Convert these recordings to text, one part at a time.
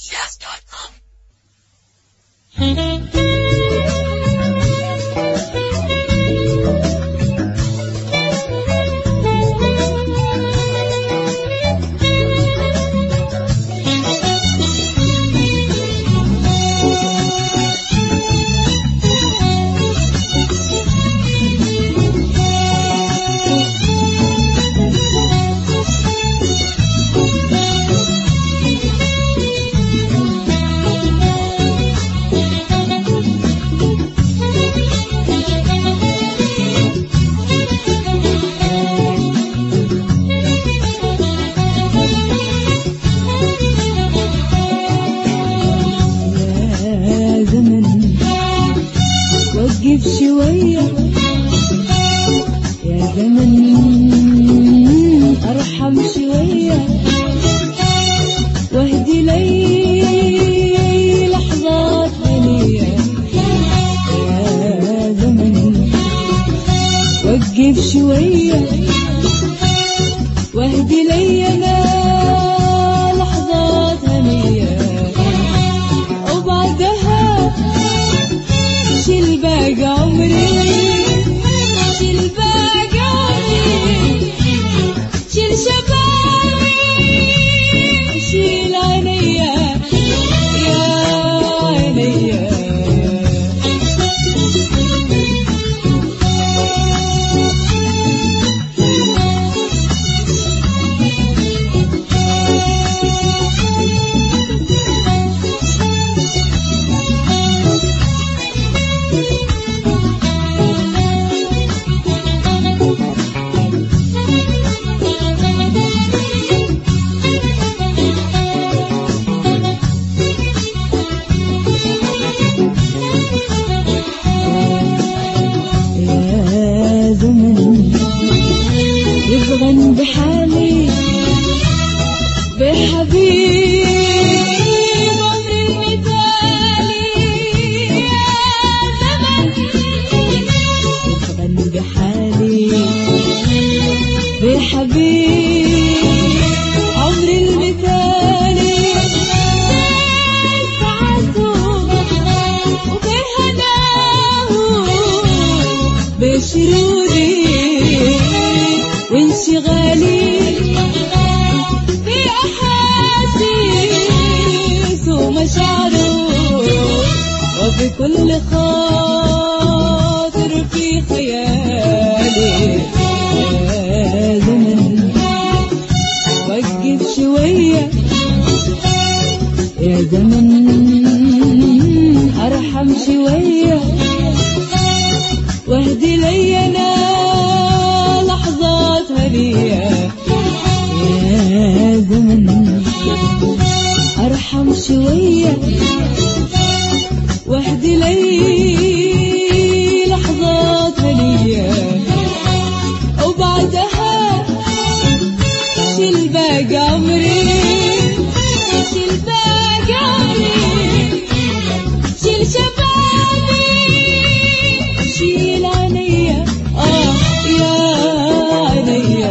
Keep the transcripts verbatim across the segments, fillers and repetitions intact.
jazz dot com. وقف شوية يا زمن، أرحم شوية واهدي لي لحظات هنية. يا زمن وقف شوية واهدي لي أنا لحظات هنية، وبعدها شيل باقي عمري، شيل باقي عمري، شيل شبابي، شيل عينيا يا عينيا. يبغن بحالي بحبيب عمري المثالي. يا زمن يبغن بحالي بحبيب عمري المثالي، سعادته وبهناه بشرودي وانشغالي بأحاسيس ومشاعره، وبكل خاطر في خيالي. يا زمن وقف شوية يا زمن، أرحم شوية واهدي لي أنا لحظات هنية. يا زمن أرحم شوية واهدي لي لحظات هنية، وبعدها شيل باقي عمري، شيل باقي عمري، شيل شبابي، شيل عينيا آه يا عينيا.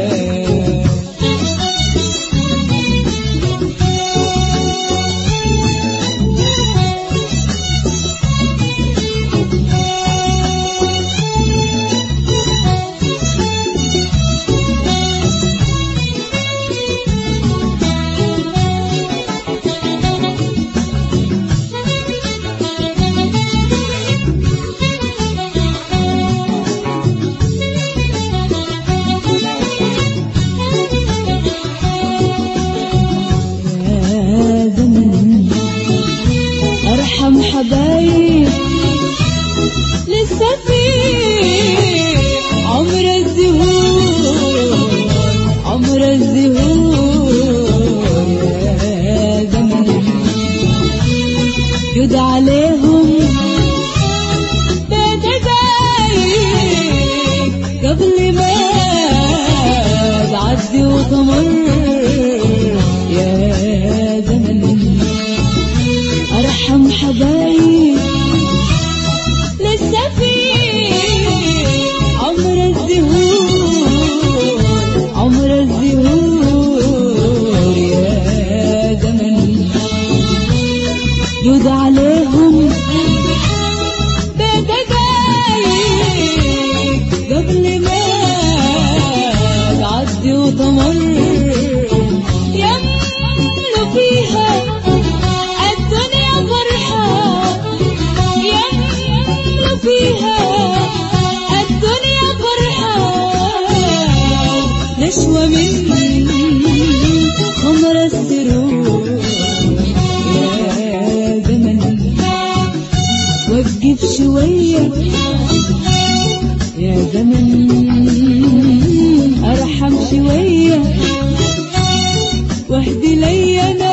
واهدي لي أنا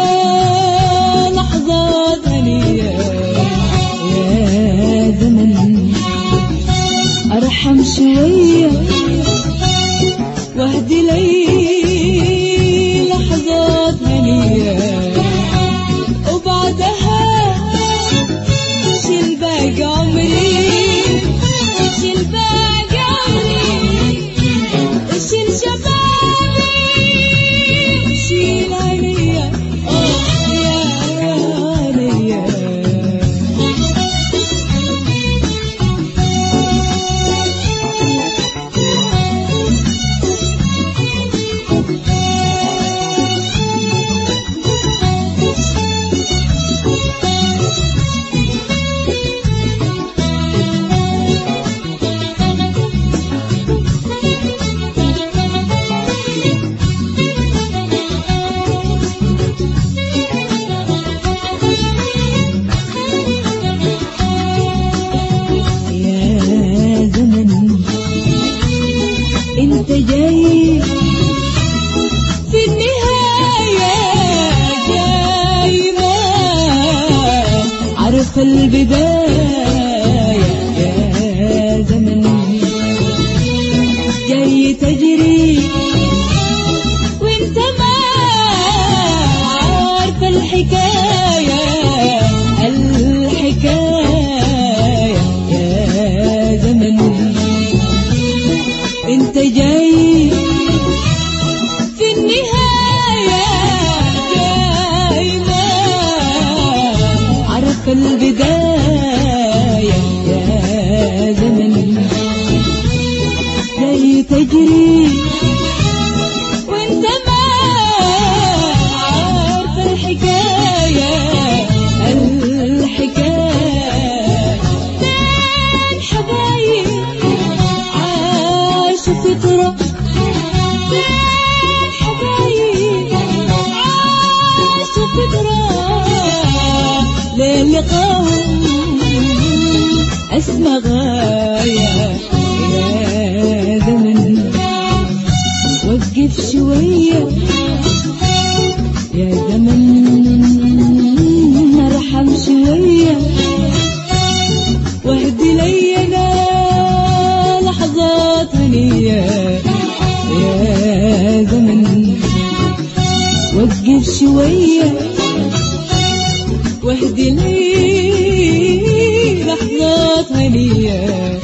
لحظات هنية يا زمن أرحم شوية واهدي لي لحظات هنية وبعدها شيل باقي عمري شيل باقي عمري شيل شبابي شيل عليا آه يا عليا انت جاي في النهاية جاي ما عرف البداية يا زمن جاي تجري وانت ما عارف الحكاية الحكاية يا زمن انت جاي في النهاية جاي ما عرف البداية يا زمن جاي تجري وانت ما عارف الحكاية الحكاية بين حبايب فترة بين حبايب عاشوا فترة للقاهم أسمى غاية يا زمن وقف شوية يا زمن ارحم شوية واهدي لي أنا لحظات هنية يا زمن وقف شوية واهدي لي لحظات هنية